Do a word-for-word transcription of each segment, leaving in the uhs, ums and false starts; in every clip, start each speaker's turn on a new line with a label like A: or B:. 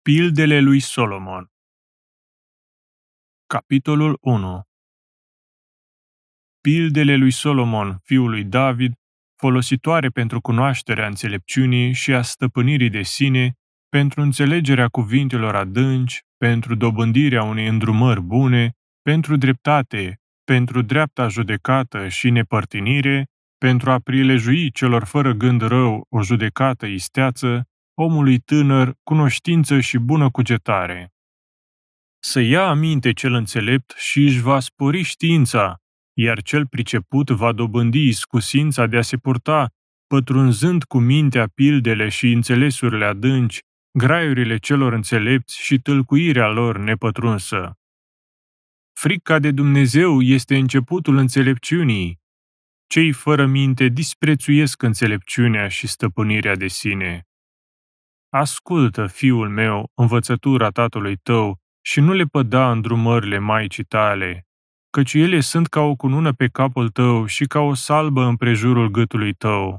A: Pildele lui Solomon. Capitolul unu. Pildele lui Solomon, fiul lui David, folositoare pentru cunoașterea înțelepciunii și a stăpânirii de sine, pentru înțelegerea cuvintelor adânci, pentru dobândirea unei îndrumări bune, pentru dreptate, pentru dreapta judecată și nepărtinire, pentru a prilejui celor fără gând rău o judecată isteață, omului tânăr, cunoștință și bună cugetare. Să ia aminte cel înțelept și își va spori știința, iar cel priceput va dobândi iscusința de a se purta, pătrunzând cu mintea pildele și înțelesurile adânci, graiurile celor înțelepți și tâlcuirea lor nepătrunsă. Frica de Dumnezeu este începutul înțelepciunii. Cei fără minte disprețuiesc înțelepciunea și stăpânirea de sine. Ascultă, fiul meu, învățătura tatălui tău și nu le păda îndrumările maicii tale, căci ele sunt ca o cunună pe capul tău și ca o salbă împrejurul gâtului tău.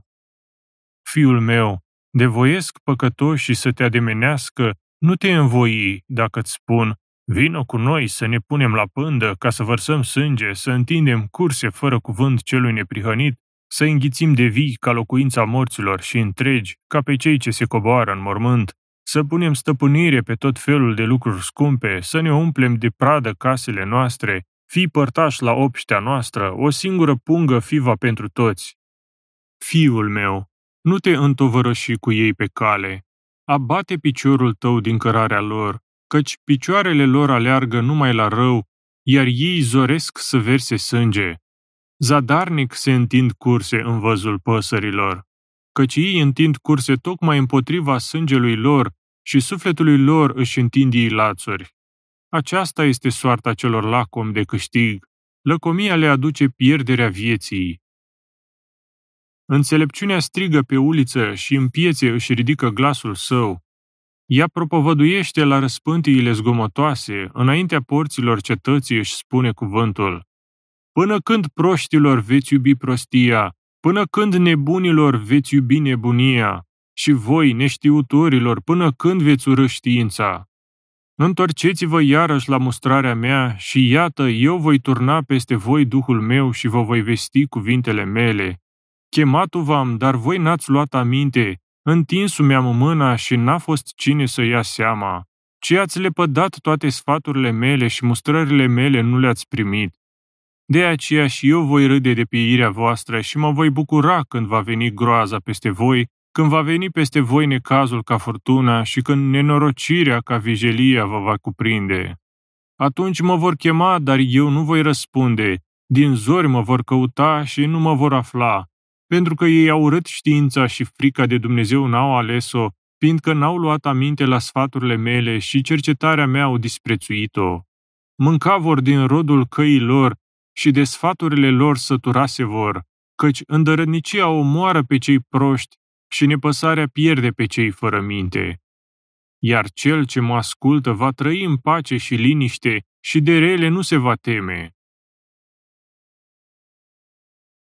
A: Fiul meu, de voiesc păcătoșii să te ademenească, nu te învoi dacă îți spun, vină cu noi să ne punem la pândă ca să vărsăm sânge, să întindem curse fără cuvânt celui neprihănit, să înghițim de vii ca locuința morților și întregi, ca pe cei ce se coboară în mormânt, să punem stăpânire pe tot felul de lucruri scumpe, să ne umplem de pradă casele noastre, fii părtași la obștea noastră, o singură pungă fiva pentru toți. Fiul meu, nu te întovărăși cu ei pe cale, abate piciorul tău din cărarea lor, căci picioarele lor aleargă numai la rău, iar ei zoresc să verse sânge. Zadarnic se întind curse în văzul păsărilor, căci ei întind curse tocmai împotriva sângelui lor și sufletului lor își întind ei lațuri. Aceasta este soarta celor lacomi de câștig, lăcomia le aduce pierderea vieții. Înțelepciunea strigă pe uliță și în piețe își ridică glasul său. Ea propovăduiește la răspântiile zgomotoase, înaintea porților cetății își spune cuvântul. Până când proștilor veți iubi prostia, până când nebunilor veți iubi nebunia, și voi, neștiutorilor, până când veți urâ știința? Întorceți-vă iarăși la mustrarea mea și iată, eu voi turna peste voi Duhul meu și vă voi vesti cuvintele mele. Chematul v-am, dar voi n-ați luat aminte, întinsul mi-am mâna și n-a fost cine să ia seama, ci ați lepădat toate sfaturile mele și mustrările mele nu le-ați primit. De aceea și eu voi râde de pieirea voastră și mă voi bucura când va veni groaza peste voi, când va veni peste voi necazul ca furtuna și când nenorocirea ca vijelia vă va cuprinde. Atunci mă vor chema, dar eu nu voi răspunde, din zori mă vor căuta și nu mă vor afla, pentru că ei au urât știința și frica de Dumnezeu n-au ales-o, fiindcă n-au luat aminte la sfaturile mele și cercetarea mea au disprețuit-o. Mânca vor din rodul căii lor și de sfaturile lor săturase vor, căci îndărătnicia omoară pe cei proști și nepăsarea pierde pe cei fără minte. Iar cel ce mă ascultă va trăi în pace și liniște și de rele nu se va teme.